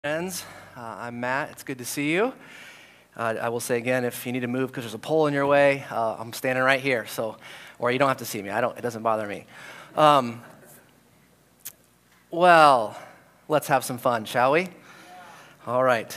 Friends, I'm Matt. It's good to see you. I will say again, if you need to move because there's a pole in your way, I'm standing right here. Or you don't have to see me. It doesn't bother me. Well, let's have some fun, shall we? All right.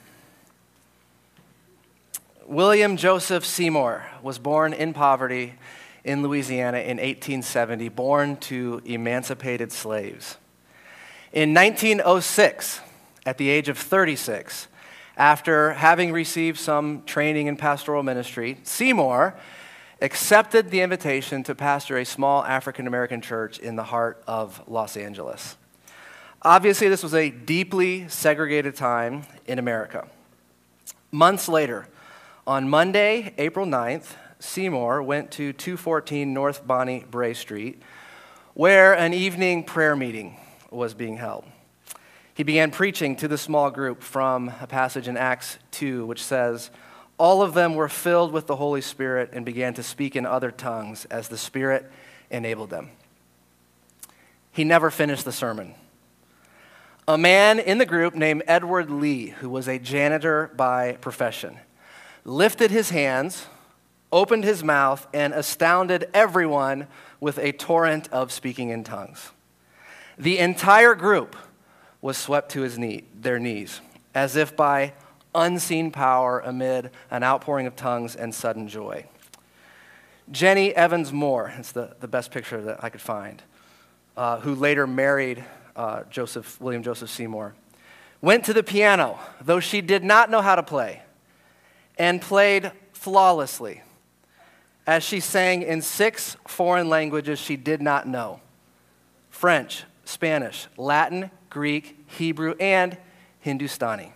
William Joseph Seymour was born in poverty in Louisiana in 1870, born to emancipated slaves. In 1906, at the age of 36, after having received some training in pastoral ministry, Seymour accepted the invitation to pastor a small African-American church in the heart of Los Angeles. Obviously, this was a deeply segregated time in America. Months later, on Monday, April 9th, Seymour went to 214 North Bonnie Bray Street, where an evening prayer meeting was being held. He began preaching to the small group from a passage in Acts 2, which says, "All of them were filled with the Holy Spirit and began to speak in other tongues as the Spirit enabled them." He never finished the sermon. A man in the group named Edward Lee, who was a janitor by profession, lifted his hands, opened his mouth, and astounded everyone with a torrent of speaking in tongues. The entire group was swept to their knees, as if by unseen power amid an outpouring of tongues and sudden joy. Jenny Evans Moore, it's the best picture that I could find, who later married William Joseph Seymour, went to the piano, though she did not know how to play, and played flawlessly as she sang in 6 foreign languages she did not know: French, Spanish, Latin, Greek, Hebrew, and Hindustani.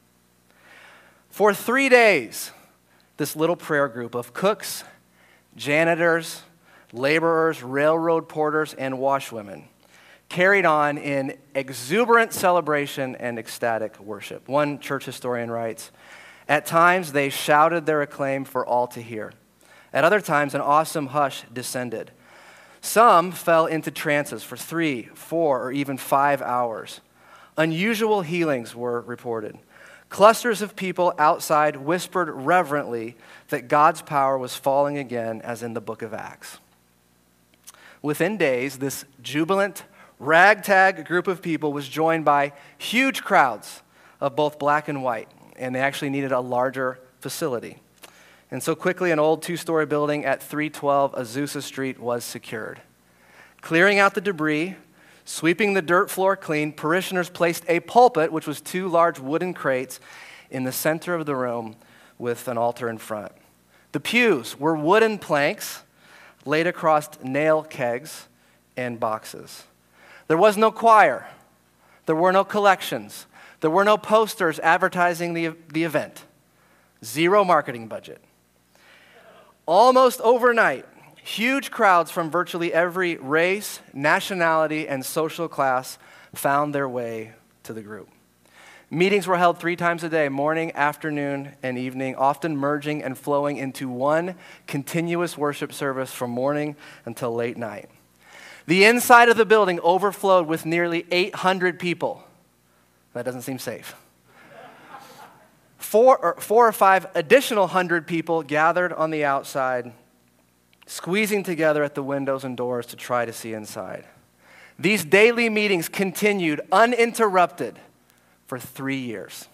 For 3 days, this little prayer group of cooks, janitors, laborers, railroad porters, and washwomen carried on in exuberant celebration and ecstatic worship. One church historian writes, "At times they shouted their acclaim for all to hear. At other times an awesome hush descended. Some fell into trances for 3, 4, or even 5 hours. Unusual healings were reported. Clusters of people outside whispered reverently that God's power was falling again, as in the book of Acts." Within days, this jubilant, ragtag group of people was joined by huge crowds of both black and white, and they actually needed a larger facility. And so quickly, an old 2-story building at 312 Azusa Street was secured. Clearing out the debris, sweeping the dirt floor clean, parishioners placed a pulpit, which was 2 large wooden crates, in the center of the room with an altar in front. The pews were wooden planks laid across nail kegs and boxes. There was no choir. There were no collections. There were no posters advertising the event. 0 marketing budget. Almost overnight, huge crowds from virtually every race, nationality, and social class found their way to the group. Meetings were held 3 times a day, morning, afternoon, and evening, often merging and flowing into one continuous worship service from morning until late night. The inside of the building overflowed with nearly 800 people. That doesn't seem safe. 4 or 5 additional 100 people gathered on the outside, squeezing together at the windows and doors to try to see inside. These daily meetings continued uninterrupted for 3 years.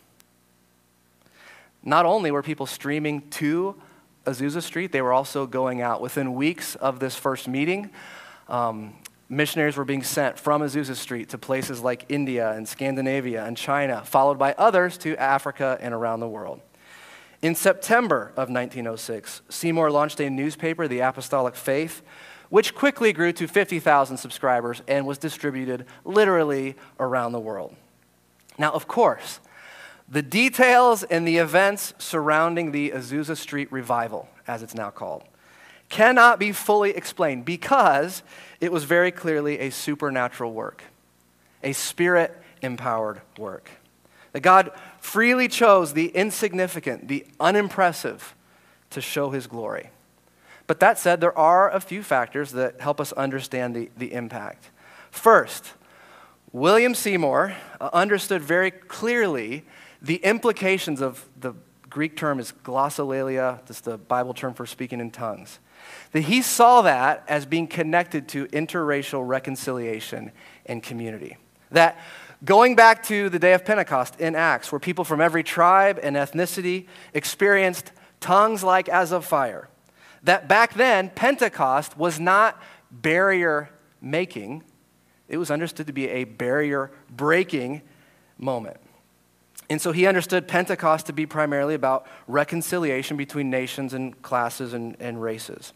Not only were people streaming to Azusa Street, they were also going out. Within weeks of this first meeting, missionaries were being sent from Azusa Street to places like India and Scandinavia and China, followed by others to Africa and around the world. In September of 1906, Seymour launched a newspaper, The Apostolic Faith, which quickly grew to 50,000 subscribers and was distributed literally around the world. Now, of course, the details and the events surrounding the Azusa Street revival, as it's now called, cannot be fully explained because it was very clearly a supernatural work, a Spirit-empowered work. That God freely chose the insignificant, the unimpressive, to show His glory. But that said, there are a few factors that help us understand the impact. First, William Seymour understood very clearly the implications of the Greek term is glossolalia, that's the Bible term for speaking in tongues. That he saw that as being connected to interracial reconciliation and community. That going back to the day of Pentecost in Acts, where people from every tribe and ethnicity experienced tongues like as of fire, that back then, Pentecost was not barrier making, it was understood to be a barrier breaking moment. And so he understood Pentecost to be primarily about reconciliation between nations and classes and races.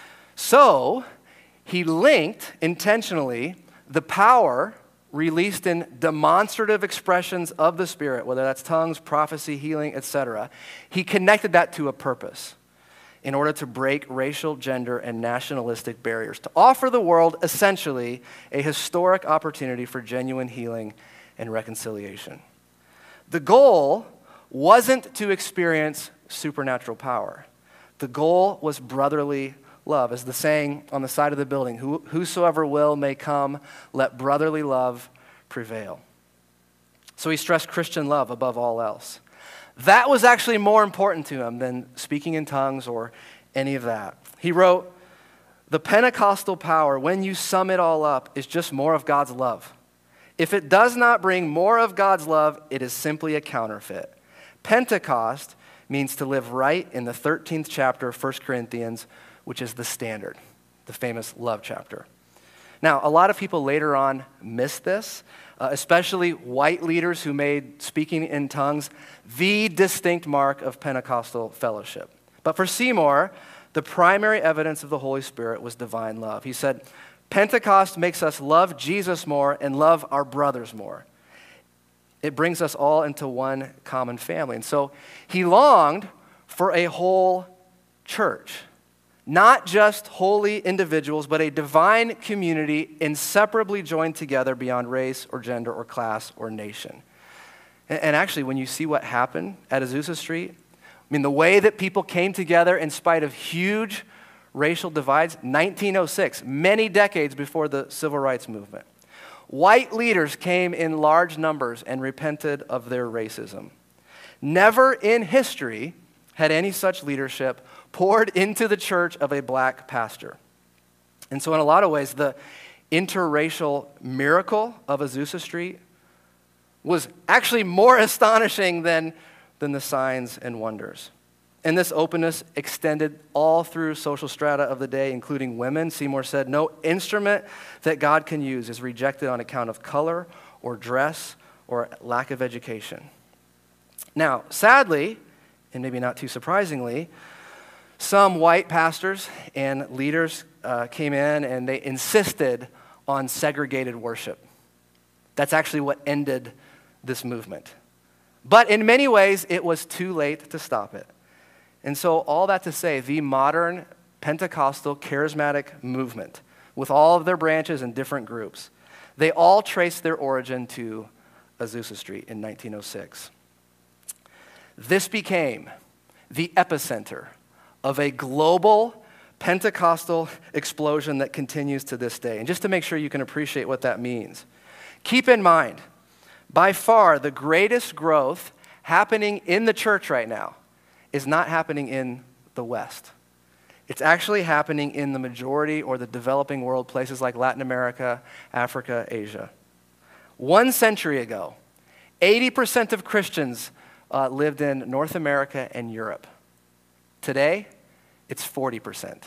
So he linked intentionally the power released in demonstrative expressions of the Spirit, whether that's tongues, prophecy, healing, etc. He connected that to a purpose in order to break racial, gender, and nationalistic barriers, to offer the world essentially a historic opportunity for genuine healing and reconciliation. The goal wasn't to experience supernatural power. The goal was brotherly love. As the saying on the side of the building, whosoever will may come, let brotherly love prevail. So he stressed Christian love above all else. That was actually more important to him than speaking in tongues or any of that. He wrote, the Pentecostal power, when you sum it all up, is just more of God's love. If it does not bring more of God's love, it is simply a counterfeit. Pentecost means to live right in the 13th chapter of 1 Corinthians, which is the standard, the famous love chapter. Now, a lot of people later on missed this, especially white leaders who made speaking in tongues the distinct mark of Pentecostal fellowship. But for Seymour, the primary evidence of the Holy Spirit was divine love. He said, Pentecost makes us love Jesus more and love our brothers more. It brings us all into one common family. And so he longed for a whole church, not just holy individuals, but a divine community inseparably joined together beyond race or gender or class or nation. And actually, when you see what happened at Azusa Street, I mean, the way that people came together in spite of huge racial divides, 1906, many decades before the Civil Rights Movement. White leaders came in large numbers and repented of their racism. Never in history had any such leadership poured into the church of a black pastor. And so in a lot of ways, the interracial miracle of Azusa Street was actually more astonishing than the signs and wonders. And this openness extended all through social strata of the day, including women. Seymour said, no instrument that God can use is rejected on account of color or dress or lack of education. Now, sadly, and maybe not too surprisingly, some white pastors and leaders came in and they insisted on segregated worship. That's actually what ended this movement. But in many ways, it was too late to stop it. And so all that to say, the modern Pentecostal charismatic movement, with all of their branches and different groups, they all trace their origin to Azusa Street in 1906. This became the epicenter of a global Pentecostal explosion that continues to this day. And just to make sure you can appreciate what that means, keep in mind, by far the greatest growth happening in the church right now is not happening in the West. It's actually happening in the majority or the developing world, places like Latin America, Africa, Asia. 1 century ago, 80% of Christians lived in North America and Europe. Today, it's 40%.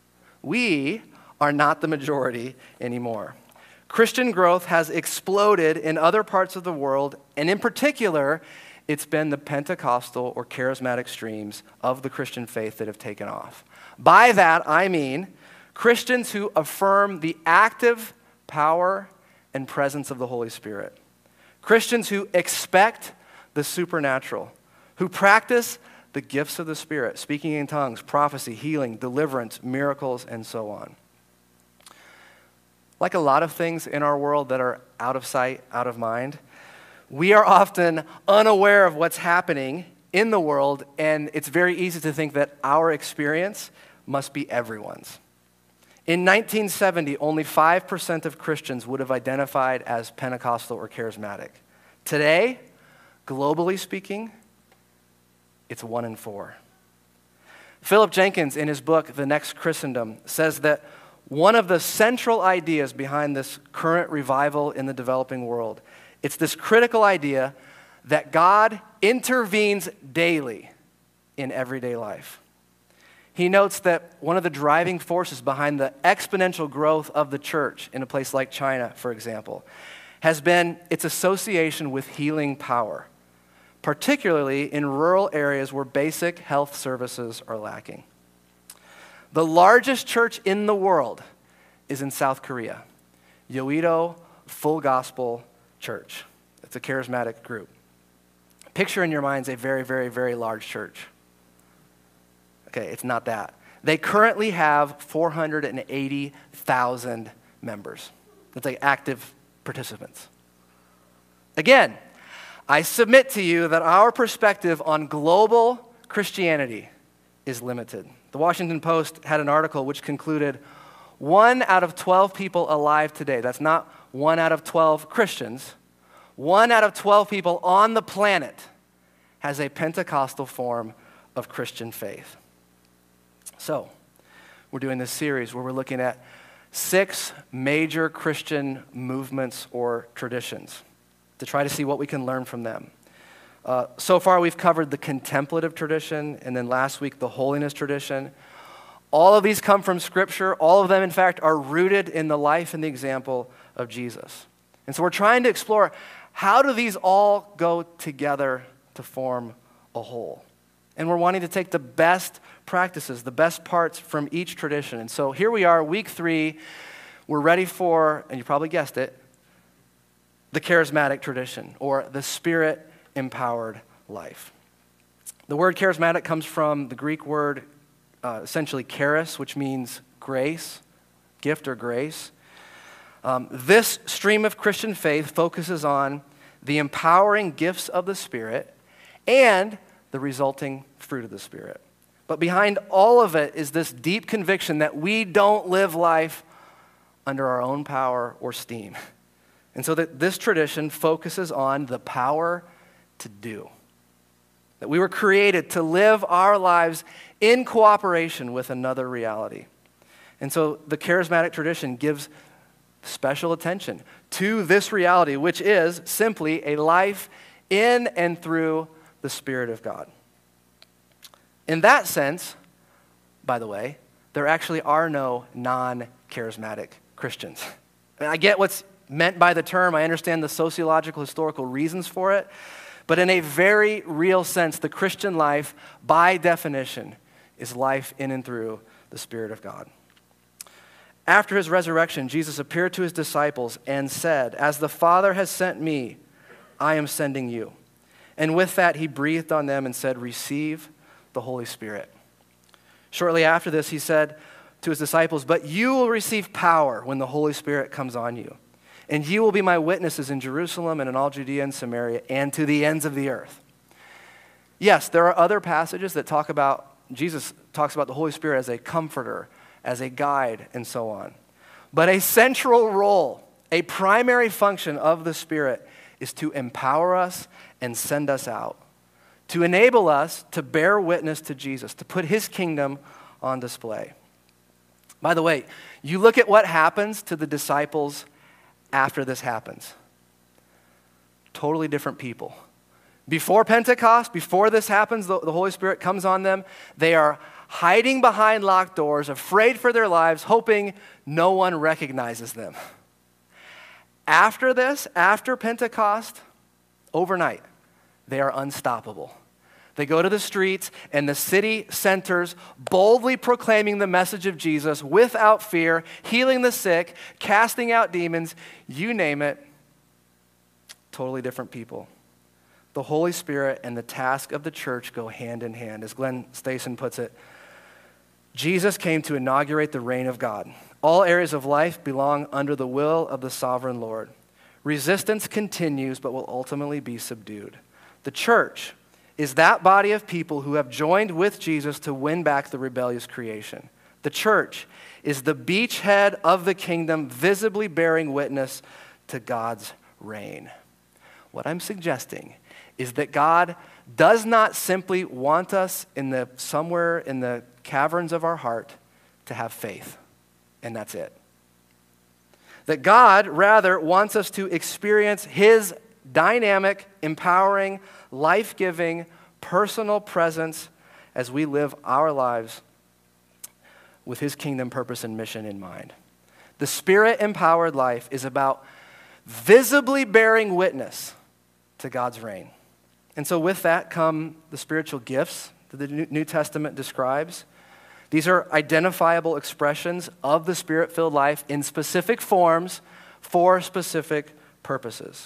We are not the majority anymore. Christian growth has exploded in other parts of the world, and in particular, it's been the Pentecostal or charismatic streams of the Christian faith that have taken off. By that, I mean Christians who affirm the active power and presence of the Holy Spirit. Christians who expect the supernatural, who practice the gifts of the Spirit, speaking in tongues, prophecy, healing, deliverance, miracles, and so on. Like a lot of things in our world that are out of sight, out of mind, we are often unaware of what's happening in the world, and it's very easy to think that our experience must be everyone's. In 1970, only 5% of Christians would have identified as Pentecostal or charismatic. Today, globally speaking, it's 1 in 4. Philip Jenkins, in his book, The Next Christendom, says that one of the central ideas behind this current revival in the developing world, it's this critical idea that God intervenes daily in everyday life. He notes that one of the driving forces behind the exponential growth of the church in a place like China, for example, has been its association with healing power, particularly in rural areas where basic health services are lacking. The largest church in the world is in South Korea, Yoido Full Gospel Church. It's a charismatic group. Picture in your minds a very, very, very large church. Okay, it's not that. They currently have 480,000 members. That's like active participants. Again, I submit to you that our perspective on global Christianity is limited. The Washington Post had an article which concluded 1 out of 12 people alive today, that's not 1 out of 12 Christians, 1 out of 12 people on the planet has a Pentecostal form of Christian faith. So, we're doing this series where we're looking at 6 major Christian movements or traditions to try to see what we can learn from them. So far, we've covered the contemplative tradition, and then last week, the holiness tradition. All of these come from Scripture. All of them, in fact, are rooted in the life and the example of Jesus. And so we're trying to explore, how do these all go together to form a whole? And we're wanting to take the best practices, the best parts from each tradition. And so here we are, week 3. We're ready for, and you probably guessed it, the charismatic tradition, or the Spirit-empowered life. The word charismatic comes from the Greek word, essentially charis, which means grace, gift or grace. This stream of Christian faith focuses on the empowering gifts of the Spirit and the resulting fruit of the Spirit. But behind all of it is this deep conviction that we don't live life under our own power or steam. And so that this tradition focuses on the power to do. That we were created to live our lives in cooperation with another reality. And so the charismatic tradition gives special attention to this reality, which is simply a life in and through the Spirit of God. In that sense, by the way, there actually are no non-charismatic Christians. I get what's meant by the term. I understand the sociological, historical reasons for it. But in a very real sense, the Christian life, by definition, is life in and through the Spirit of God. After his resurrection, Jesus appeared to his disciples and said, "As the Father has sent me, I am sending you." And with that, he breathed on them and said, "Receive the Holy Spirit." Shortly after this, he said to his disciples, "But you will receive power when the Holy Spirit comes on you. And you will be my witnesses in Jerusalem and in all Judea and Samaria and to the ends of the earth." Yes, there are other passages that Jesus talks about the Holy Spirit as a comforter, as a guide, and so on. But a central role, a primary function of the Spirit is to empower us and send us out, to enable us to bear witness to Jesus, to put his kingdom on display. By the way, you look at what happens to the disciples after this happens. Totally different people. Before Pentecost, before this happens, the Holy Spirit comes on them, they are hiding behind locked doors, afraid for their lives, hoping no one recognizes them. After this, after Pentecost, overnight, they are unstoppable. They go to the streets and the city centers, boldly proclaiming the message of Jesus without fear, healing the sick, casting out demons, you name it. Totally different people. The Holy Spirit and the task of the church go hand in hand. As Glenn Stason puts it, Jesus came to inaugurate the reign of God. All areas of life belong under the will of the sovereign Lord. Resistance continues but will ultimately be subdued. The church is that body of people who have joined with Jesus to win back the rebellious creation. The church is the beachhead of the kingdom, visibly bearing witness to God's reign. What I'm suggesting is that God does not simply want us somewhere in the caverns of our heart to have faith, and that's it. That God rather wants us to experience his dynamic, empowering, life-giving, personal presence as we live our lives with his kingdom purpose and mission in mind. The Spirit-empowered life is about visibly bearing witness to God's reign. And so with that come the spiritual gifts that the New Testament describes. These are identifiable expressions of the Spirit-filled life in specific forms for specific purposes.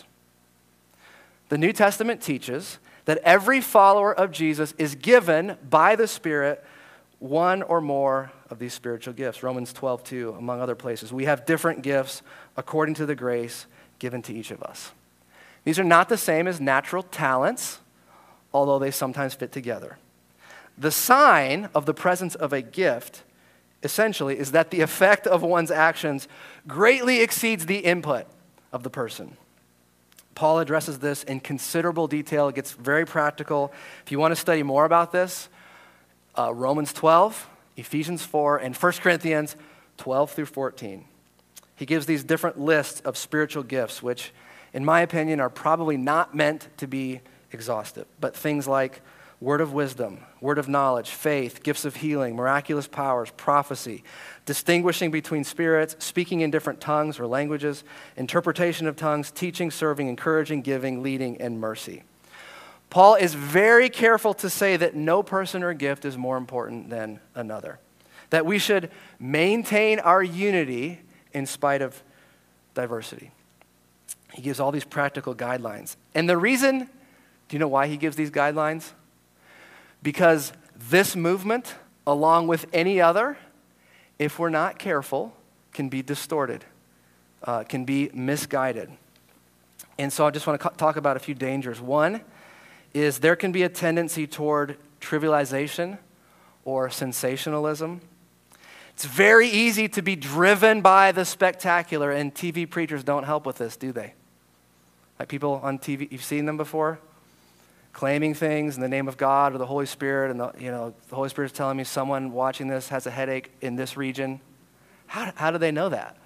The New Testament teaches that every follower of Jesus is given by the Spirit one or more of these spiritual gifts. Romans 12:2, among other places. We have different gifts according to the grace given to each of us. These are not the same as natural talents, although they sometimes fit together. The sign of the presence of a gift, essentially, is that the effect of one's actions greatly exceeds the input of the person. Paul addresses this in considerable detail. It gets very practical. If you want to study more about this, Romans 12, Ephesians 4, and 1 Corinthians 12 through 14. He gives these different lists of spiritual gifts, which, in my opinion, are probably not meant to be exhaustive, but things like word of wisdom, word of knowledge, faith, gifts of healing, miraculous powers, prophecy, distinguishing between spirits, speaking in different tongues or languages, interpretation of tongues, teaching, serving, encouraging, giving, leading, and mercy. Paul is very careful to say that no person or gift is more important than another, that we should maintain our unity in spite of diversity. He gives all these practical guidelines. And the reason, do you know why he gives these guidelines? Because this movement, along with any other, if we're not careful, can be distorted, can be misguided. And so I just want to talk about a few dangers. One is there can be a tendency toward trivialization or sensationalism. It's very easy to be driven by the spectacular, and TV preachers don't help with this, do they? Like people on TV, you've seen them before? Claiming things in the name of God or the Holy Spirit, and the Holy Spirit's telling me someone watching this has a headache in this region. How do they know that?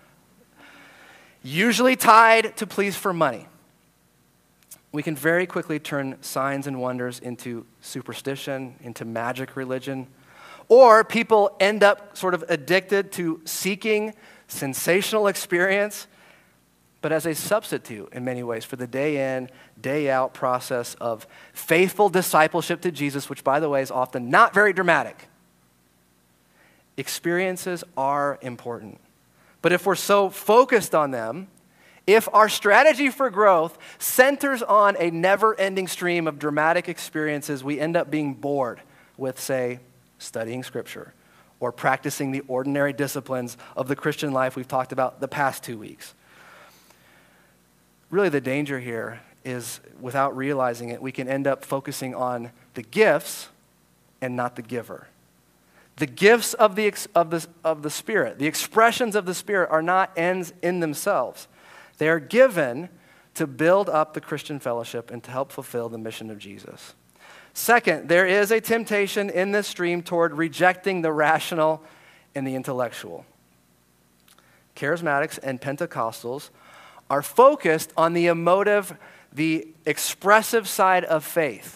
Usually tied to pleas for money. We can very quickly turn signs and wonders into superstition, into magic religion, or people end up sort of addicted to seeking sensational experience, but as a substitute in many ways for the day in, day out process of faithful discipleship to Jesus, which, by the way, is often not very dramatic. Experiences are important. But if we're so focused on them, if our strategy for growth centers on a never-ending stream of dramatic experiences, we end up being bored with, say, studying Scripture or practicing the ordinary disciplines of the Christian life we've talked about the past 2 weeks. Really, the danger here is, without realizing it, we can end up focusing on the gifts and not the giver. The gifts of the Spirit, the expressions of the Spirit, are not ends in themselves. They are given to build up the Christian fellowship and to help fulfill the mission of Jesus. Second, there is a temptation in this stream toward rejecting the rational and the intellectual. Charismatics and Pentecostals are focused on the emotive, the expressive side of faith,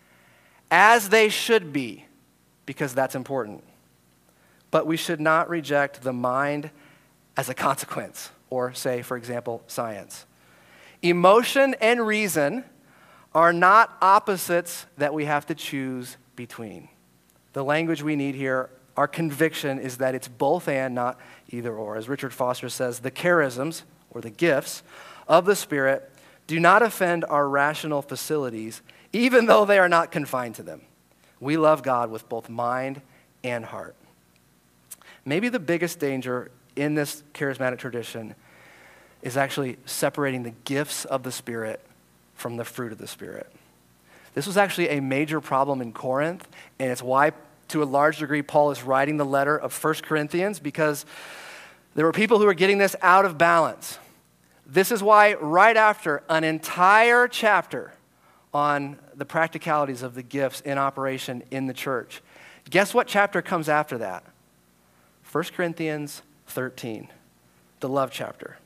as they should be, because that's important. But we should not reject the mind as a consequence, or say, for example, science. Emotion and reason are not opposites that we have to choose between. The language we need here, our conviction, is that it's both and, not either or. As Richard Foster says, the charisms, or the gifts of the Spirit, do not offend our rational facilities, even though they are not confined to them. We love God with both mind and heart. Maybe the biggest danger in this charismatic tradition is actually separating the gifts of the Spirit from the fruit of the Spirit. This was actually a major problem in Corinth, and it's why to a large degree, Paul is writing the letter of 1 Corinthians because there were people who were getting this out of balance. This is why right after an entire chapter on the practicalities of the gifts in operation in the church, guess what chapter comes after that? 1 Corinthians 13, the love chapter.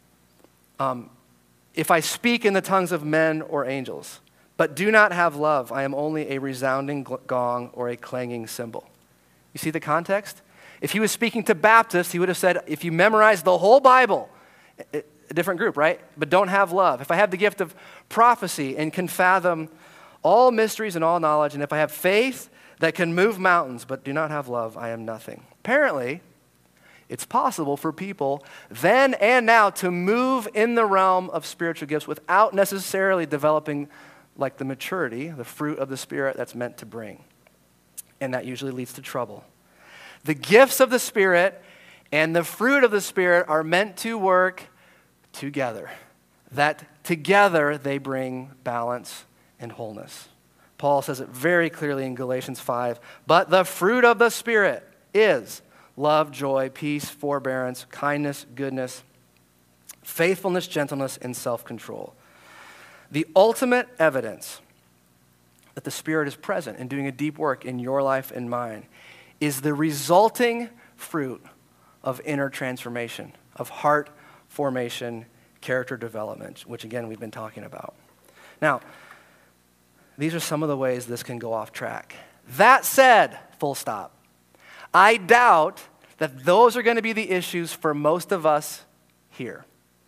If I speak in the tongues of men or angels, but do not have love, I am only a resounding gong or a clanging cymbal. You see the context? If he was speaking to Baptists, he would have said, if you memorize the whole Bible, a different group, right? But don't have love. If I have the gift of prophecy and can fathom all mysteries and all knowledge, and if I have faith that can move mountains, but do not have love, I am nothing. Apparently, it's possible for people then and now to move in the realm of spiritual gifts without necessarily developing like the maturity, the fruit of the Spirit that's meant to bring. And that usually leads to trouble. The gifts of the Spirit and the fruit of the Spirit are meant to work together. That together they bring balance and wholeness. Paul says it very clearly in Galatians 5. But the fruit of the Spirit is love, joy, peace, forbearance, kindness, goodness, faithfulness, gentleness, and self-control. The ultimate evidence that the Spirit is present and doing a deep work in your life and mine is the resulting fruit of inner transformation, of heart formation, character development, which again we've been talking about. Now, these are some of the ways this can go off track. That said, full stop, I doubt that those are going to be the issues for most of us here.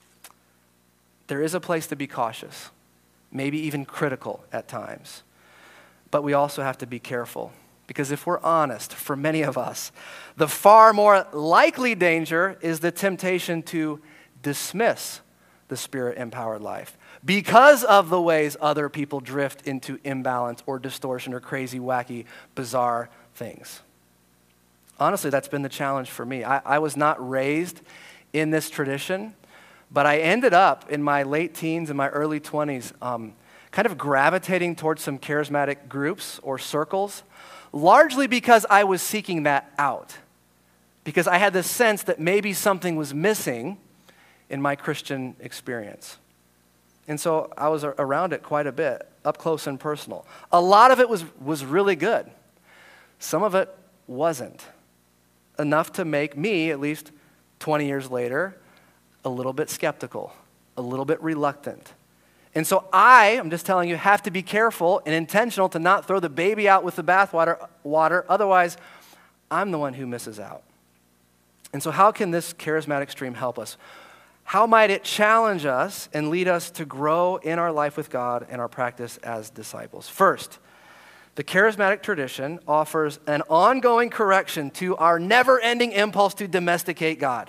There is a place to be cautious, maybe even critical at times. But we also have to be careful, because if we're honest, for many of us, the far more likely danger is the temptation to dismiss the Spirit-empowered life because of the ways other people drift into imbalance or distortion or crazy, wacky, bizarre things. Honestly, that's been the challenge for me. I was not raised in this tradition, but I ended up in my late teens and my early 20s kind of gravitating towards some charismatic groups or circles, largely because I was seeking that out. Because I had this sense that maybe something was missing in my Christian experience. And so I was around it quite a bit, up close and personal. A lot of it was really good. Some of it wasn't. Enough to make me, at least 20 years later, a little bit skeptical, a little bit reluctant. And so I'm just telling you, have to be careful and intentional to not throw the baby out with the bathwater. Otherwise, I'm the one who misses out. And so how can this charismatic stream help us? How might it challenge us and lead us to grow in our life with God and our practice as disciples? First, the charismatic tradition offers an ongoing correction to our never-ending impulse to domesticate God.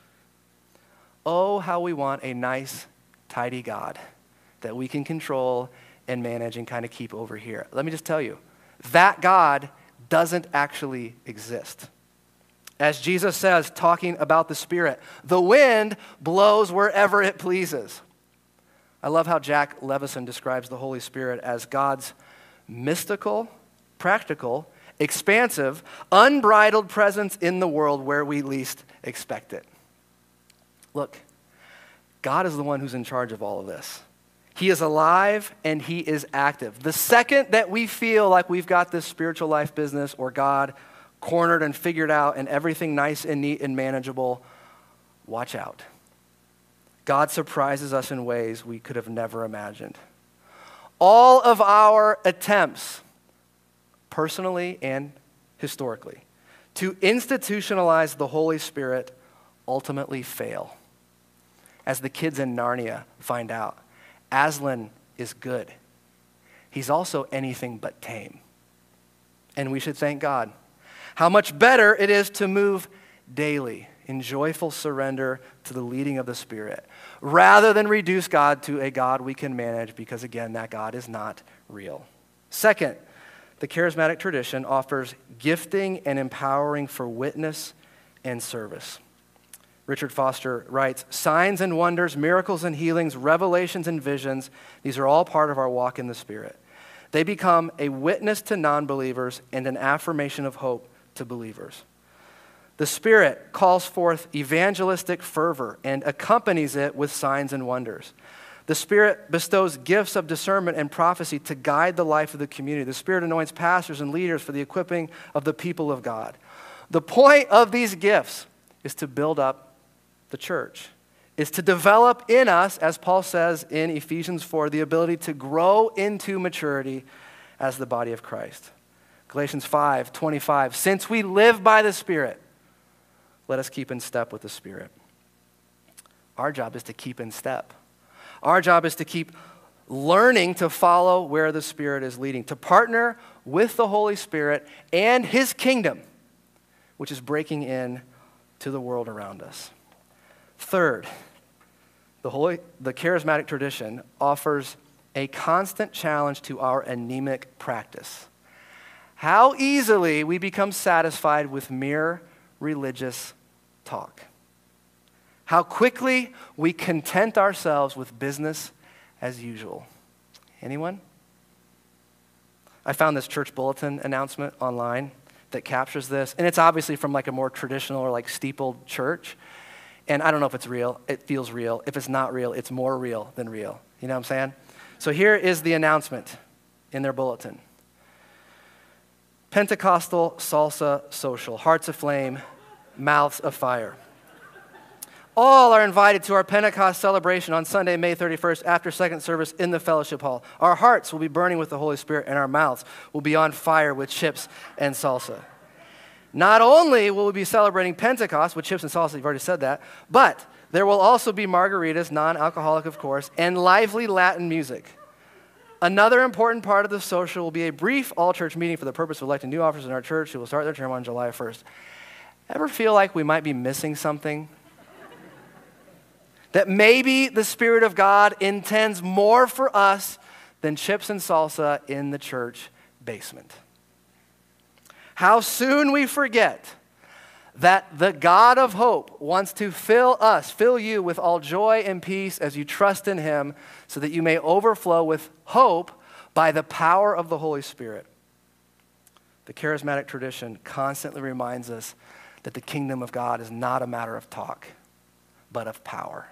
Oh, how we want a nice, tidy God that we can control and manage and kind of keep over here. Let me just tell you, that God doesn't actually exist. As Jesus says, talking about the Spirit, the wind blows wherever it pleases. I love how Jack Levison describes the Holy Spirit as God's mystical, practical, expansive, unbridled presence in the world where we least expect it. Look, God is the one who's in charge of all of this. He is alive and he is active. The second that we feel like we've got this spiritual life business or God cornered and figured out and everything nice and neat and manageable, watch out. God surprises us in ways we could have never imagined. All of our attempts, personally and historically, to institutionalize the Holy Spirit ultimately fail. As the kids in Narnia find out, Aslan is good. He's also anything but tame. And we should thank God. How much better it is to move daily in joyful surrender to the leading of the Spirit, rather than reduce God to a God we can manage, because again, that God is not real. Second, the charismatic tradition offers gifting and empowering for witness and service. Richard Foster writes, signs and wonders, miracles and healings, revelations and visions, these are all part of our walk in the Spirit. They become a witness to non-believers and an affirmation of hope to believers. The Spirit calls forth evangelistic fervor and accompanies it with signs and wonders. The Spirit bestows gifts of discernment and prophecy to guide the life of the community. The Spirit anoints pastors and leaders for the equipping of the people of God. The point of these gifts is to build up the church, is to develop in us, as Paul says in Ephesians 4, the ability to grow into maturity as the body of Christ. Galatians 5:25, since we live by the Spirit, let us keep in step with the Spirit. Our job is to keep in step. Our job is to keep learning to follow where the Spirit is leading, to partner with the Holy Spirit and His kingdom, which is breaking in to the world around us. Third, the charismatic tradition offers a constant challenge to our anemic practice. How easily we become satisfied with mere religious talk. How quickly we content ourselves with business as usual. Anyone? I found this church bulletin announcement online that captures this, and it's obviously from like a more traditional or like steepled church. And I don't know if it's real. It feels real. If it's not real, it's more real than real. You know what I'm saying? So here is the announcement in their bulletin. Pentecostal salsa social, hearts aflame, mouths of fire. All are invited to our Pentecost celebration on Sunday, May 31st, after second service in the fellowship hall. Our hearts will be burning with the Holy Spirit, and our mouths will be on fire with chips and salsa. Not only will we be celebrating Pentecost with chips and salsa, you've already said that, but there will also be margaritas, non-alcoholic of course, and lively Latin music. Another important part of the social will be a brief all-church meeting for the purpose of electing new officers in our church who will start their term on July 1st. Ever feel like we might be missing something? That maybe the Spirit of God intends more for us than chips and salsa in the church basement. How soon we forget that the God of hope wants to fill you with all joy and peace as you trust in Him, so that you may overflow with hope by the power of the Holy Spirit. The charismatic tradition constantly reminds us that the kingdom of God is not a matter of talk, but of power.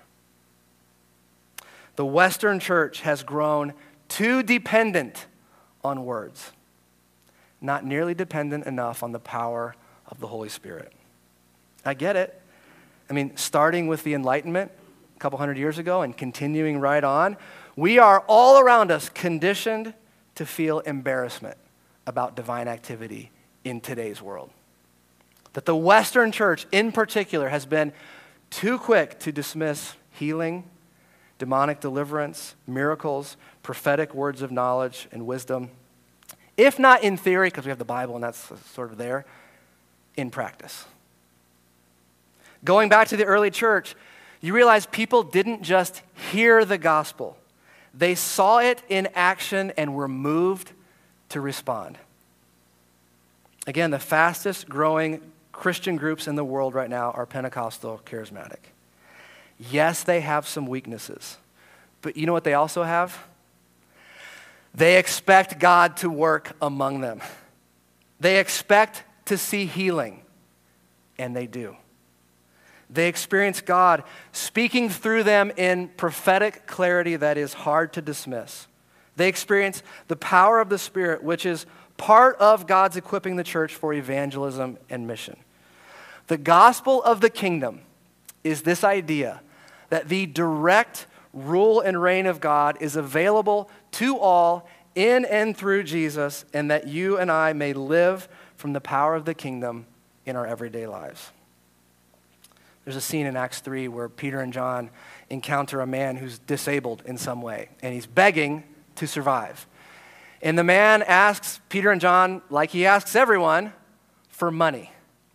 The Western church has grown too dependent on words, not nearly dependent enough on the power of the Holy Spirit. I get it. I mean, starting with the Enlightenment a couple hundred years ago and continuing right on, we are all around us conditioned to feel embarrassment about divine activity in today's world. That the Western church in particular has been too quick to dismiss healing, demonic deliverance, miracles, prophetic words of knowledge and wisdom, if not in theory, because we have the Bible and that's sort of there, in practice. Going back to the early church, you realize people didn't just hear the gospel. They saw it in action and were moved to respond. Again, the fastest growing Christian groups in the world right now are Pentecostal charismatic. Yes, they have some weaknesses, but you know what they also have? They expect God to work among them. They expect to see healing, and they do. They experience God speaking through them in prophetic clarity that is hard to dismiss. They experience the power of the Spirit, which is part of God's equipping the church for evangelism and mission. The gospel of the kingdom is this idea that the direct rule and reign of God is available to all in and through Jesus, and that you and I may live from the power of the kingdom in our everyday lives. There's a scene in Acts 3 where Peter and John encounter a man who's disabled in some way, and he's begging to survive. And the man asks Peter and John, like he asks everyone, for money.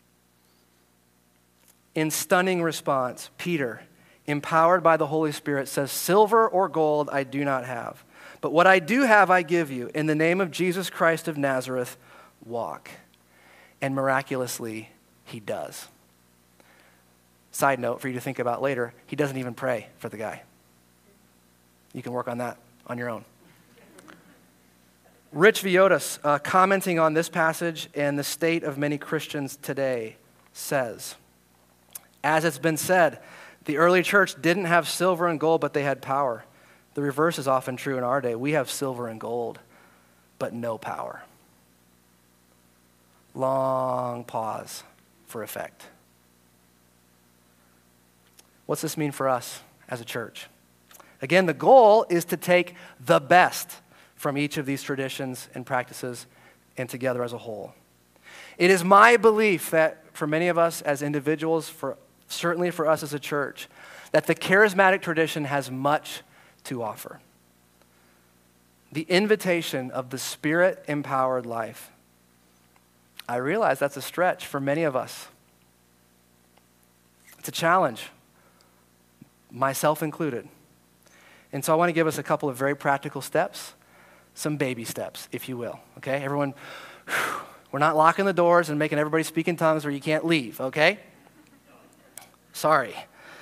In stunning response, Peter, empowered by the Holy Spirit, says, "Silver or gold I do not have, but what I do have I give you. In the name of Jesus Christ of Nazareth, walk." And miraculously, he does. Side note for you to think about later, he doesn't even pray for the guy. You can work on that on your own. Rich Viotis, commenting on this passage and the state of many Christians today, says, as it's been said, the early church didn't have silver and gold, but they had power. The reverse is often true in our day. We have silver and gold, but no power. Long pause for effect. What's this mean for us as a church? Again, the goal is to take the best from each of these traditions and practices and together as a whole. It is my belief that for many of us as individuals, certainly for us as a church, that the charismatic tradition has much to offer. The invitation of the Spirit-empowered life. I realize that's a stretch for many of us. It's a challenge, myself included. And so I want to give us a couple of very practical steps, some baby steps, if you will, okay? Everyone, we're not locking the doors and making everybody speak in tongues where you can't leave, okay? Sorry.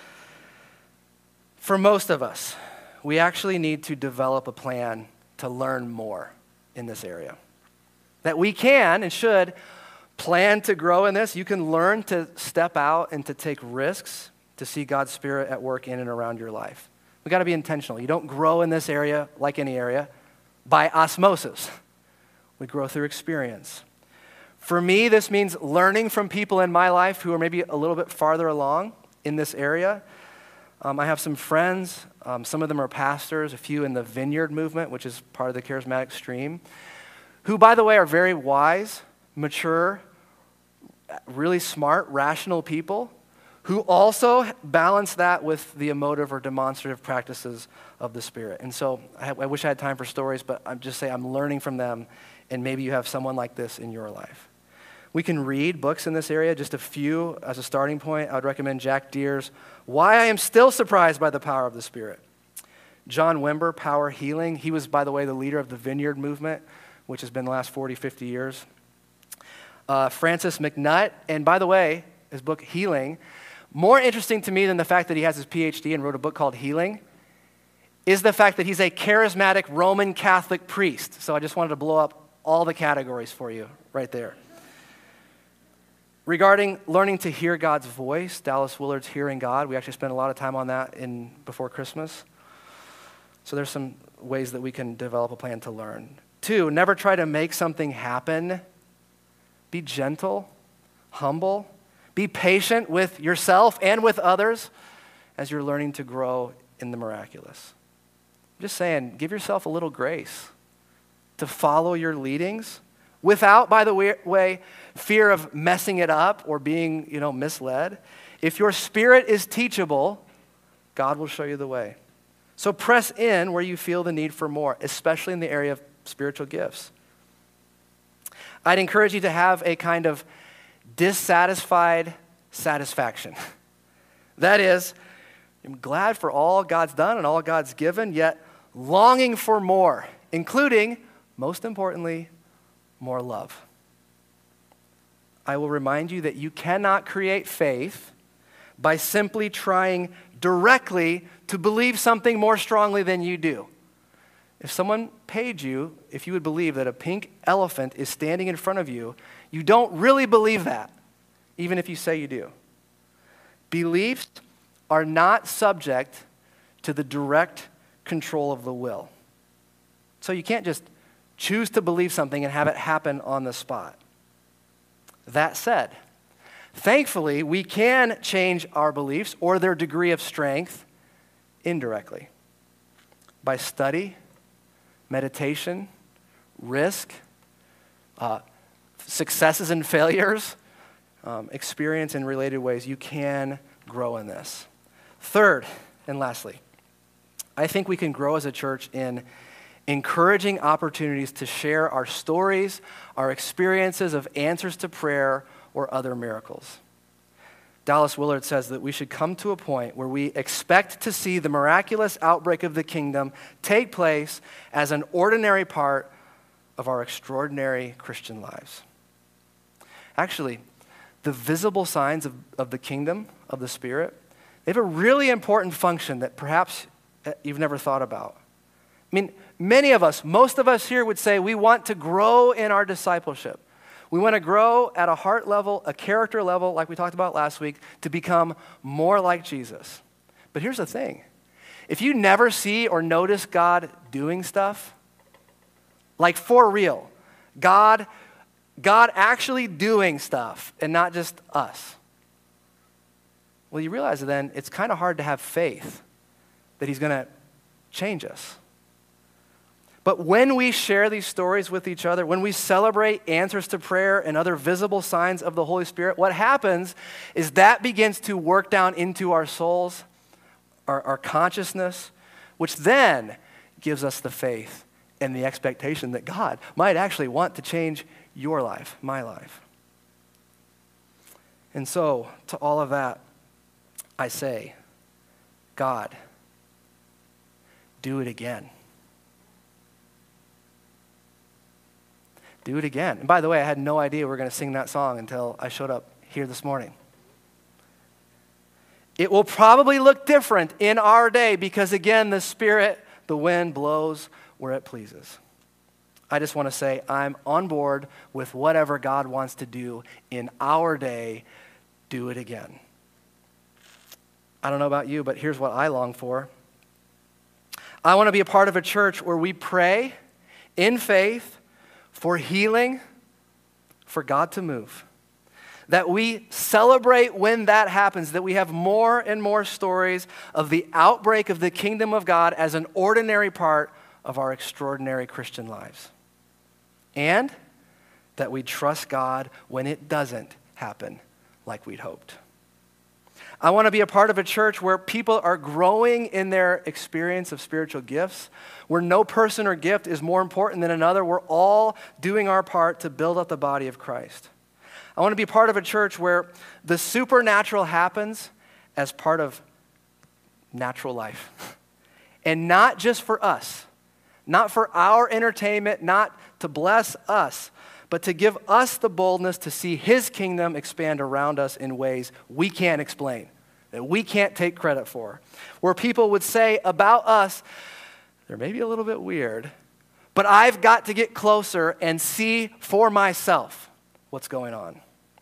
For most of us, we actually need to develop a plan to learn more in this area. That we can and should plan to grow in this. You can learn to step out and to take risks to see God's Spirit at work in and around your life. We got to be intentional. You don't grow in this area, like any area, by osmosis. We grow through experience. For me, this means learning from people in my life who are maybe a little bit farther along in this area. I have some friends, some of them are pastors, a few in the Vineyard movement, which is part of the charismatic stream, who, by the way, are very wise, mature, really smart, rational people, who also balance that with the emotive or demonstrative practices of the Spirit. And so I wish I had time for stories, but I'm just saying I'm learning from them, and maybe you have someone like this in your life. We can read books in this area, just a few as a starting point. I would recommend Jack Deere's Why I Am Still Surprised by the Power of the Spirit. John Wimber, Power Healing. He was, by the way, the leader of the Vineyard movement, which has been the last 40, 50 years. Francis McNutt, and by the way, his book Healing. More interesting to me than the fact that he has his PhD and wrote a book called Healing is the fact that he's a charismatic Roman Catholic priest. So I just wanted to blow up all the categories for you right there. Regarding learning to hear God's voice, Dallas Willard's Hearing God. We actually spent a lot of time on that before Christmas. So there's some ways that we can develop a plan to learn. 2, never try to make something happen. Be gentle, humble. Be patient with yourself and with others as you're learning to grow in the miraculous. I'm just saying, give yourself a little grace to follow your leadings without, by the way, fear of messing it up or being, misled. If your spirit is teachable, God will show you the way. So press in where you feel the need for more, especially in the area of spiritual gifts. I'd encourage you to have a kind of dissatisfied satisfaction. That is, I'm glad for all God's done and all God's given, yet longing for more, including, most importantly, more love. I will remind you that you cannot create faith by simply trying directly to believe something more strongly than you do. If someone paid you, if you would believe that a pink elephant is standing in front of you, you don't really believe that, even if you say you do. Beliefs are not subject to the direct control of the will. So you can't just choose to believe something and have it happen on the spot. That said, thankfully, we can change our beliefs or their degree of strength indirectly by study, meditation, risk, successes and failures, experience in related ways. You can grow in this. Third, and lastly, I think we can grow as a church in encouraging opportunities to share our stories, our experiences of answers to prayer or other miracles. Dallas Willard says that we should come to a point where we expect to see the miraculous outbreak of the kingdom take place as an ordinary part of our extraordinary Christian lives. Actually, the visible signs of the kingdom of the Spirit, they have a really important function that perhaps you've never thought about. I mean, many of us, most of us here would say we want to grow in our discipleship. We want to grow at a heart level, a character level, like we talked about last week, to become more like Jesus. But here's the thing. If you never see or notice God doing stuff, like for real, God actually doing stuff and not just us, well, you realize then it's kind of hard to have faith that he's going to change us. But when we share these stories with each other, when we celebrate answers to prayer and other visible signs of the Holy Spirit, what happens is that begins to work down into our souls, our consciousness, which then gives us the faith and the expectation that God might actually want to change your life, my life. And so, to all of that, I say, God, do it again. Do it again. And by the way, I had no idea we were going to sing that song until I showed up here this morning. It will probably look different in our day because, again, the Spirit, the wind blows where it pleases. I just want to say I'm on board with whatever God wants to do in our day. Do it again. I don't know about you, but here's what I long for. I want to be a part of a church where we pray in faith for healing, for God to move. That we celebrate when that happens, that we have more and more stories of the outbreak of the kingdom of God as an ordinary part of our extraordinary Christian lives. And that we trust God when it doesn't happen like we'd hoped. I want to be a part of a church where people are growing in their experience of spiritual gifts, where no person or gift is more important than another. We're all doing our part to build up the body of Christ. I want to be part of a church where the supernatural happens as part of natural life. And not just for us, not for our entertainment, not to bless us, but to give us the boldness to see his kingdom expand around us in ways we can't explain, that we can't take credit for. Where people would say about us, they're maybe a little bit weird, but I've got to get closer and see for myself what's going on.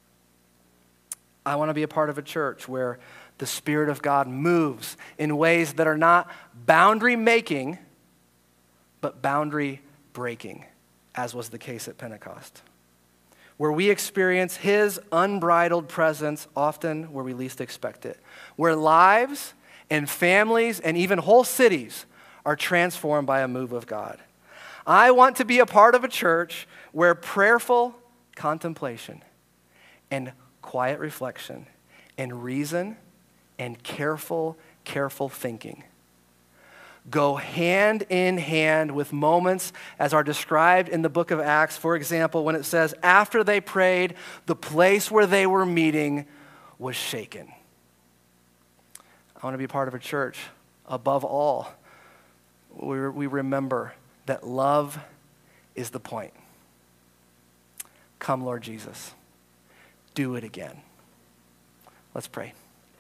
I want to be a part of a church where the Spirit of God moves in ways that are not boundary making, but boundary breaking, as was the case at Pentecost, where we experience his unbridled presence often where we least expect it, where lives and families and even whole cities are transformed by a move of God. I want to be a part of a church where prayerful contemplation and quiet reflection and reason and careful thinking go hand in hand with moments as are described in the book of Acts. For example, when it says, after they prayed, the place where they were meeting was shaken. I want to be a part of a church, above all, we remember that love is the point. Come, Lord Jesus. Do it again. Let's pray.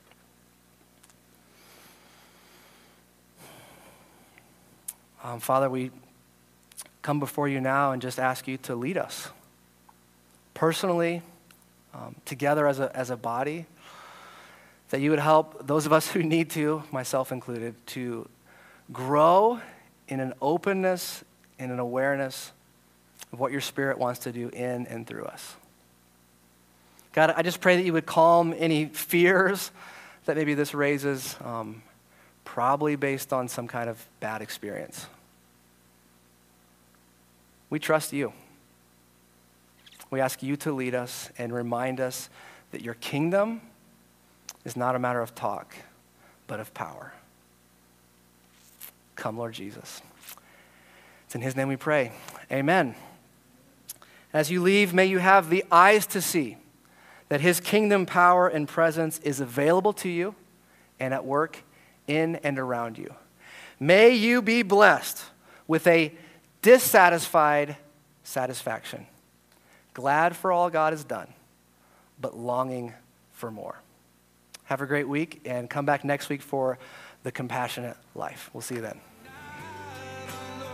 Father, we come before you now and just ask you to lead us personally, together as a body, that you would help those of us who need to, myself included, to grow in an openness and an awareness of what your Spirit wants to do in and through us. God, I just pray that you would calm any fears that maybe this raises, probably based on some kind of bad experience. We trust you. We ask you to lead us and remind us that your kingdom is not a matter of talk, but of power. Come, Lord Jesus. It's in his name we pray. Amen. As you leave, may you have the eyes to see that his kingdom power and presence is available to you and at work in and around you. May you be blessed with a dissatisfied satisfaction, glad for all God has done, but longing for more. Have a great week and come back next week for the compassionate life. We'll see you then.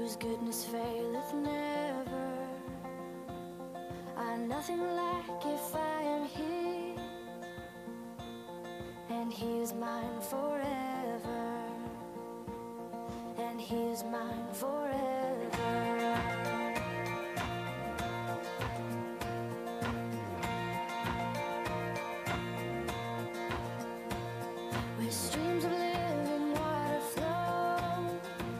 whose goodness faileth never. I nothing lack if I am his, and he is mine forever, and he is mine forever. Where streams of living water flow,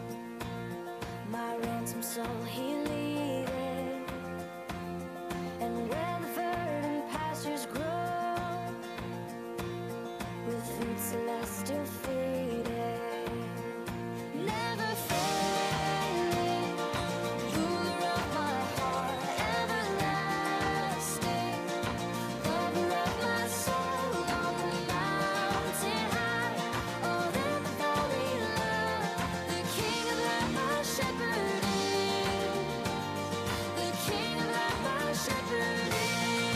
my ransom soul he leadeth, and where the verdant pastures grow, with food celestial feeding. Never failing, ruler of my heart, everlasting, lover of my soul, on the mountain high, or in the valley low, the King of life my shepherd is, the King of life my shepherd is.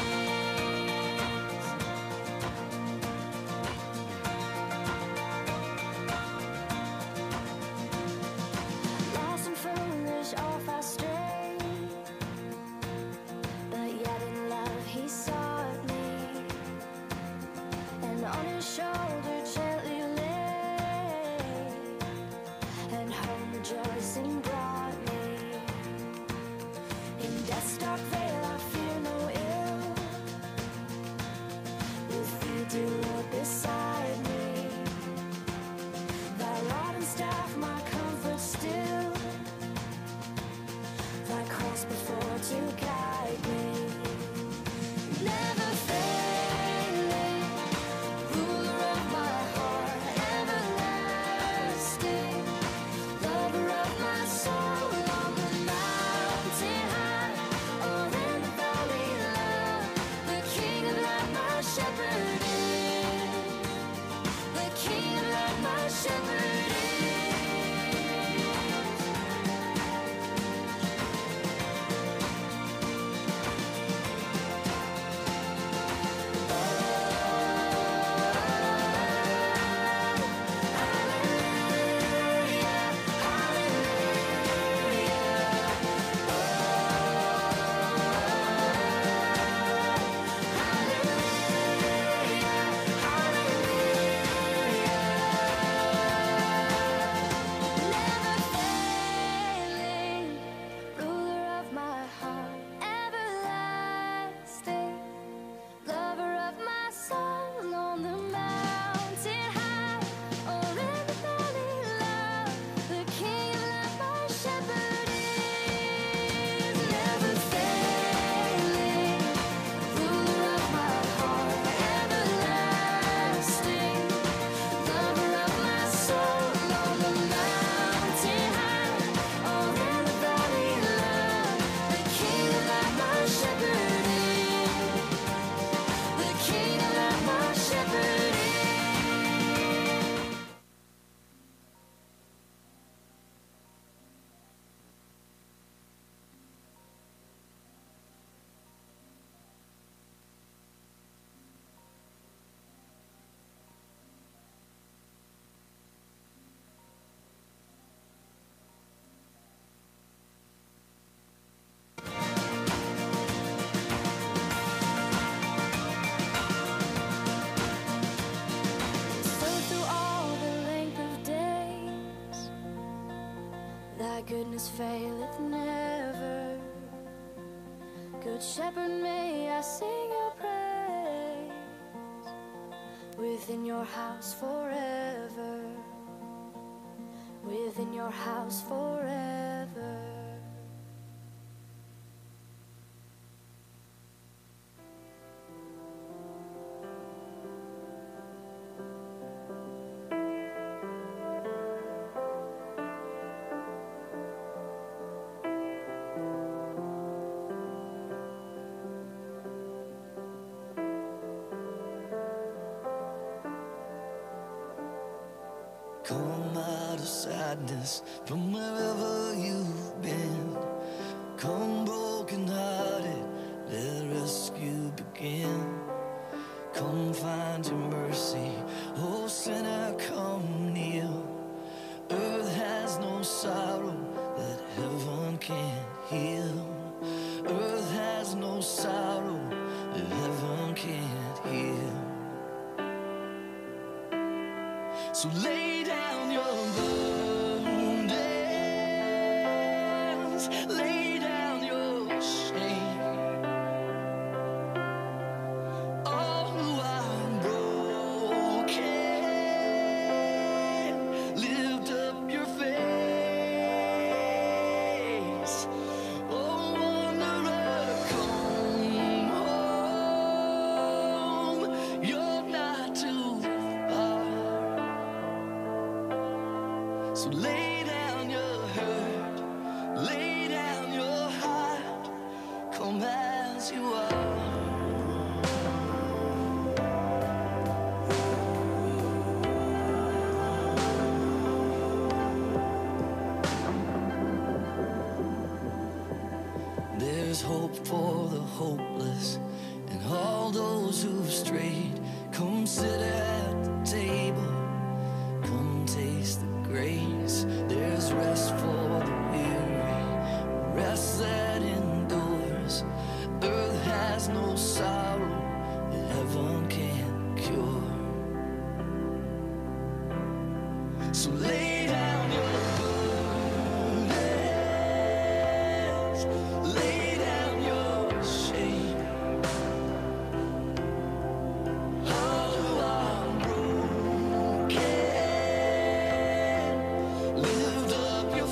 Lost and foolish, off I strayed, but yet in love he sought me, and on his shoulder gently laid, and home rejoicing brought me. In death's dark veil I fear no ill, with thee, dear Lord, beside me. Thy rod and staff my comfort still, thy cross before to guide me. Never failing, ruler of my heart, everlasting, lover of my soul, on the mountain high, or in the valley low, the King of life my shepherd is, the King of life my shepherd is. Never failing, ruler of my heart, everlasting, lover of my soul, on the mountain high, or in the valley low, the King of life my shepherd is. Never failing, ruler of my heart, everlasting, lover of my soul, on the mountain high, or in the valley low, the King of life my shepherd is, the King of life my shepherd is. So through all the length of days, thy goodness faileth never. Good shepherd, may I sing your praise within your house forever, within your house forever. Come out of sadness from wherever you've been. Come broken hearted, let rescue begin. Come find your mercy, oh sinner, come kneel. Earth has no sorrow that So lay down your burdens, lay down your shame. Oh, I'm broken. Lift up your face. Oh, wanderer, come home. You're not too far. So lay down your hurt, lay down your heart, come as you are. There's hope for the hopeless and all those who've strayed. Come sit at the table, come taste the grace. There's rest for the weary, rest that endures. Earth has no sorrow that heaven can't cure. So lay down your burdens, lay down your shame. Oh, I'm broken. Lift up your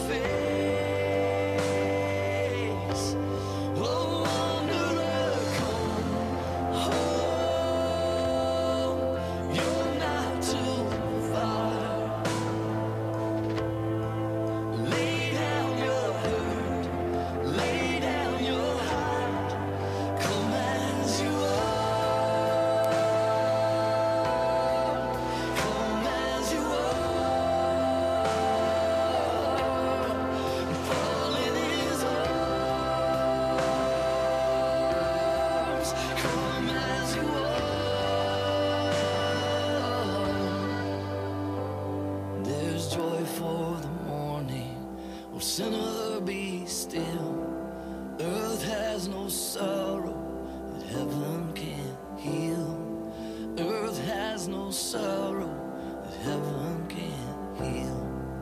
face. Oh, wanderer, come home. You're not too far. Lay down your hurt, lay down your heart, come as you are, come as you are, fall in his arms, come as you are. There's joy for the morning, oh sinner, be still. Earth has no sorrow that heaven can't heal. Earth has no sorrow that heaven can't heal.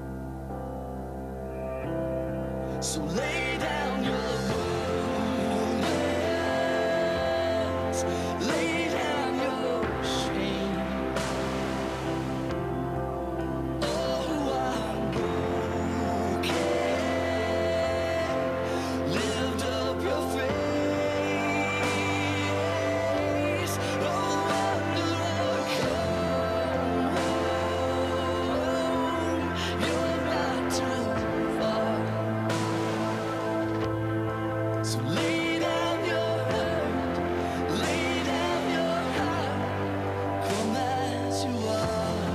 So lay down your burdens, lay down your shame. Oh, I'm broken. Lift up your face. Oh, wanderer, come home. You're not too far. So lay down your hurt, lay down your heart, come as you are.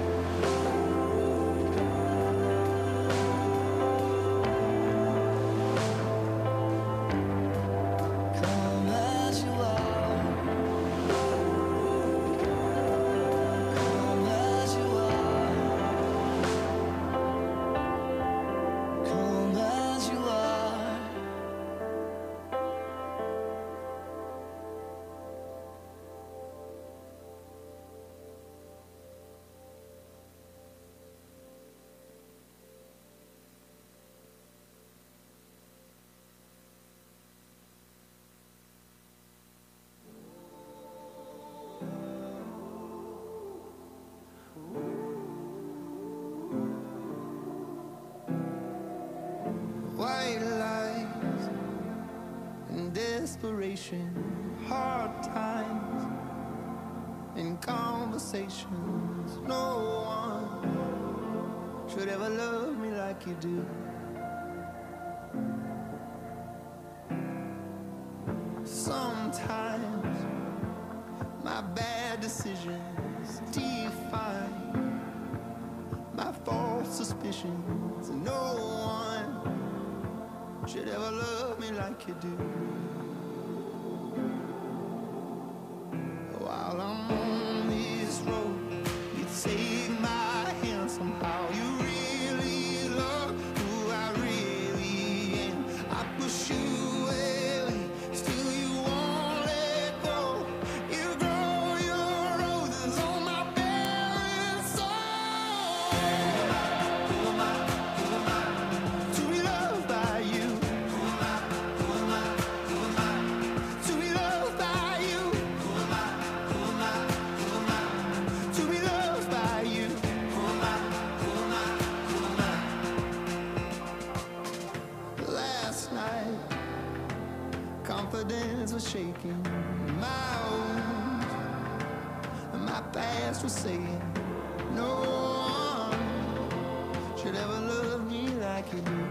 Come as you are. Come as you are. Come as you are. White lies and desperation, hard times and conversations. No one should ever love me like you do. Sometimes my bad decisions define my false suspicions. No one should ever love me like you do. While I'm on this road, you take my hand somehow. You really love who I really am. I push you away, still you won't let go. You grow your roses on my bare inside. confidence was shaking. My past was saying, no one should ever love me like you do.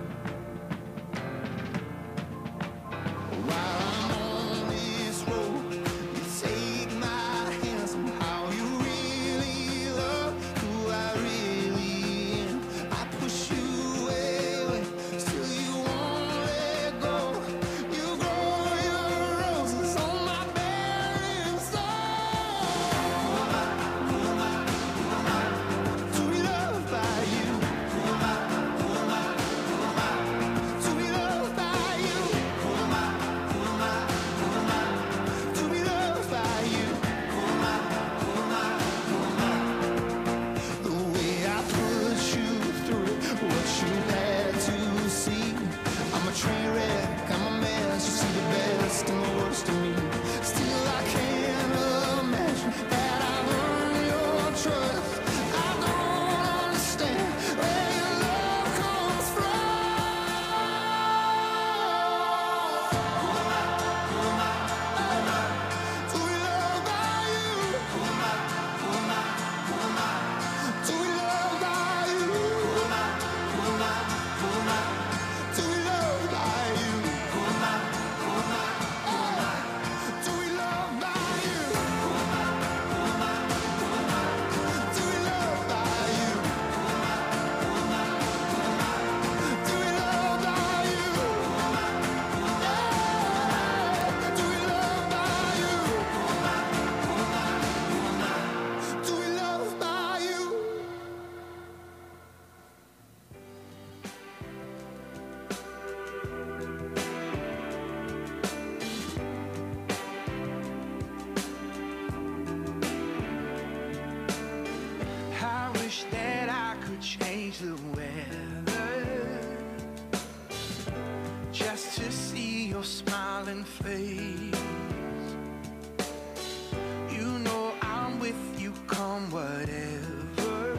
While I'm on this road, you take my hand. Somehow you really love who I really am. I push you away, still you won't let go. You grow your roses on my barren soul. To be loved by you. To be loved by you. To be loved by you. The way I put you through what you had to see. I'm a train wreck, I'm a mess. You see the best and the worst of me. Still I can't imagine that I've earned your trust. I don't understand where your love comes from. To be loved by you. To be loved by you. To be loved by you. To be loved by you. To be loved by you. To be loved by you. To be loved by you. To be loved by you. I wish that I could change the weather just to see your smiling face. You know I'm with you, come whatever.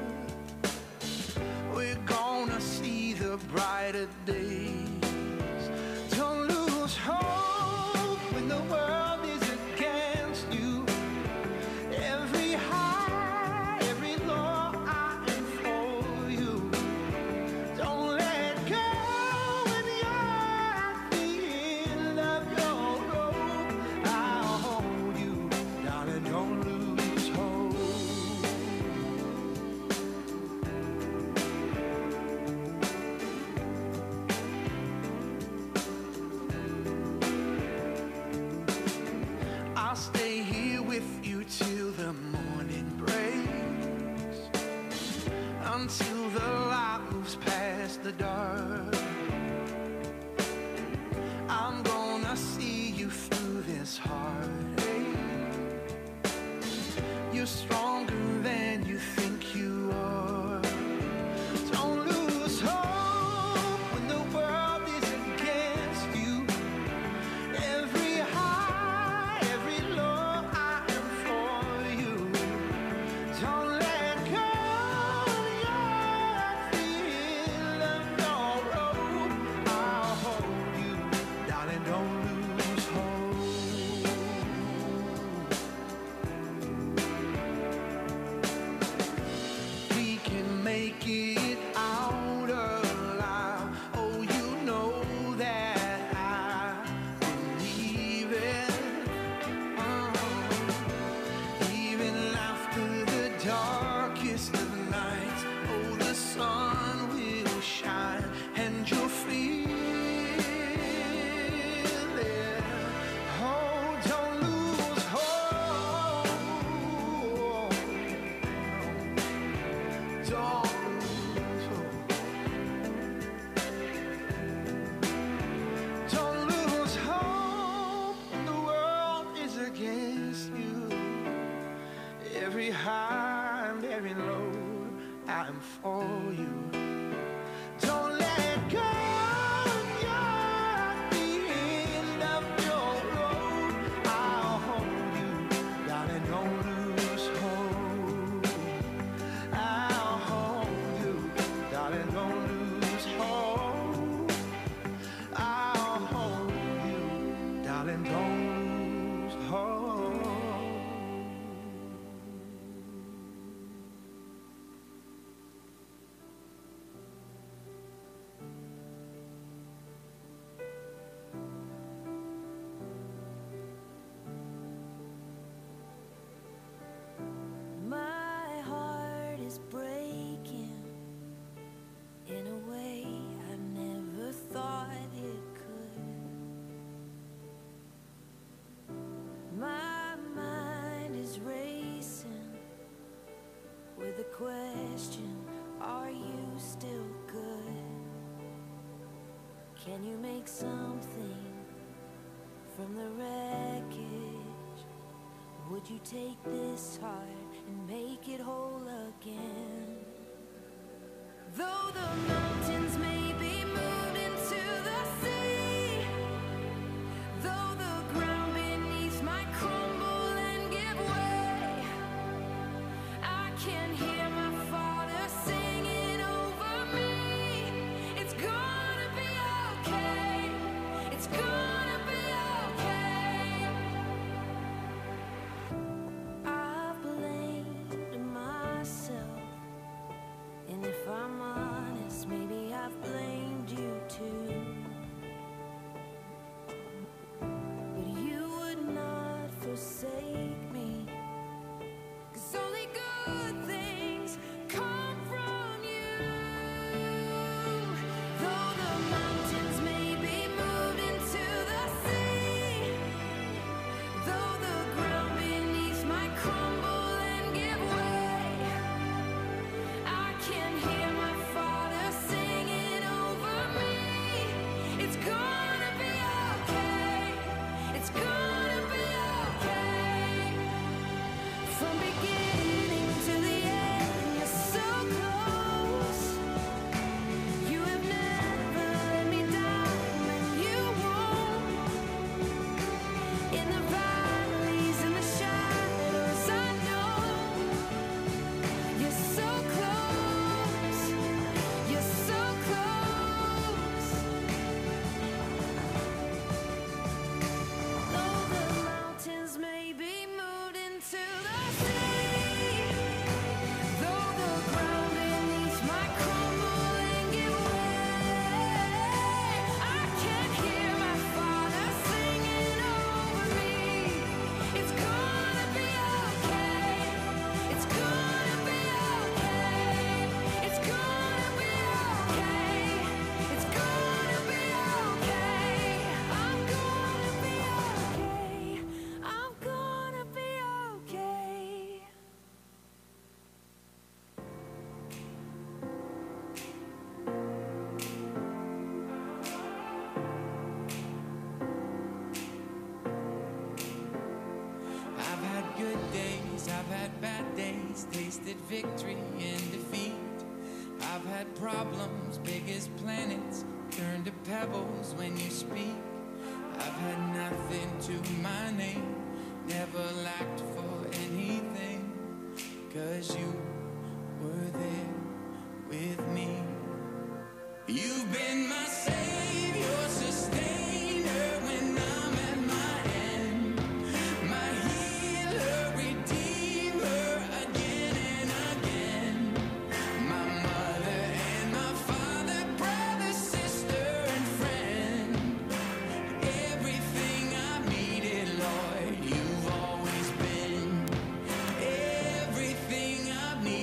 We're gonna see the brighter days. Don't lose hope when the world is against you. Every high, every low, I am for you. Don't let go when you're at the end of your road. darling, don't lose hope. My heart is breaking in a way I never thought it could. My mind is racing with the question, are you still good? Can you make something from the wreckage? Would you take this heart and make it whole again? Though the mountains may be moved into the sea, though the ground beneath might crumble and give way, I can hear my Father singing over me. It's gonna be okay. It's gonna be okay. I've blamed myself, and if I'm honest, maybe I've blamed you too. But you would not forsake me, 'cause only good things come from you. Though the mountains may be moved into the sea, though the ground beneath might crumble and give way, I can hear my Father singing over me. It's gonna be okay. It's gonna be okay. From beginning to the end, you're so close. You have never let me down, and you won't. In the valleys and the shadows, I know you're so close. You're so close. Though the mountains may be moved into the sea, though the ground beneath might crumble and give way, I can hear my Father singing over me. It's gonna be okay. It's gonna be okay. It's gonna be okay. It's gonna be okay. I'm gonna be okay. I'm gonna be okay. I've had good days, I've had bad days, tasted victory and defeat. I've had problems big as planets, turn to pebbles when you speak. I've had nothing to my name, never lacked for anything, 'cause you were there with me. You've been my savior, sustainer when I'm at my end, my healer, redeemer, again and again, my mother and my father, brother, sister, and friend. Everything I've needed, Lord, you've always been. Everything I've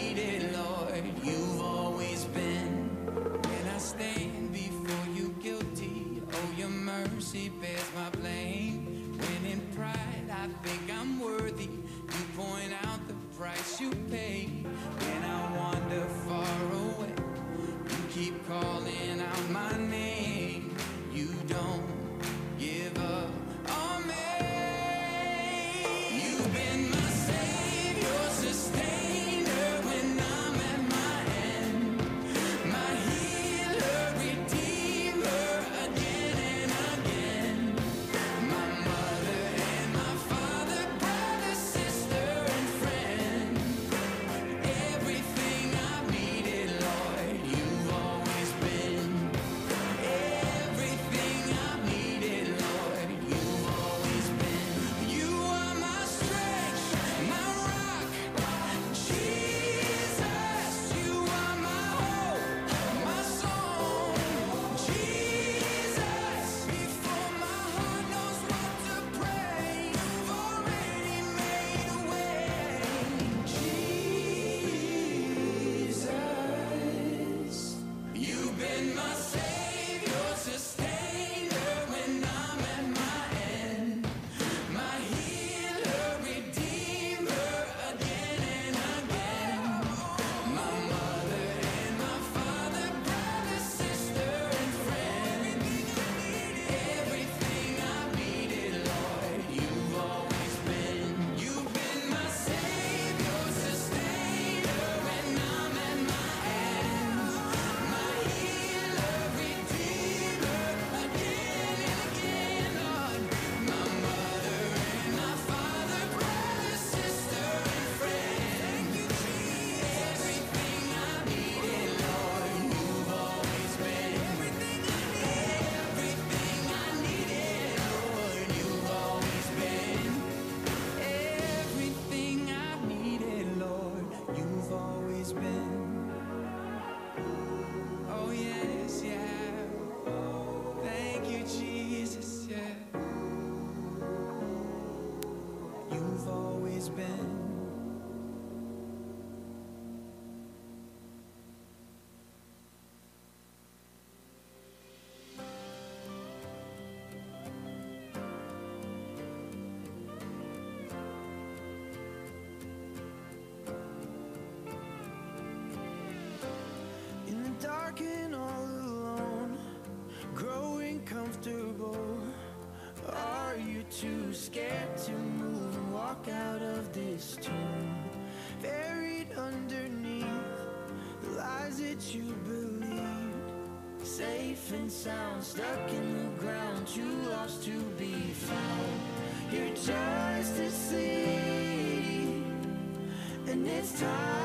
too scared to move and walk out of this tomb. Buried underneath the lies that you believed. Safe and sound, stuck in the ground, too lost to be found. You're just asleep, and it's time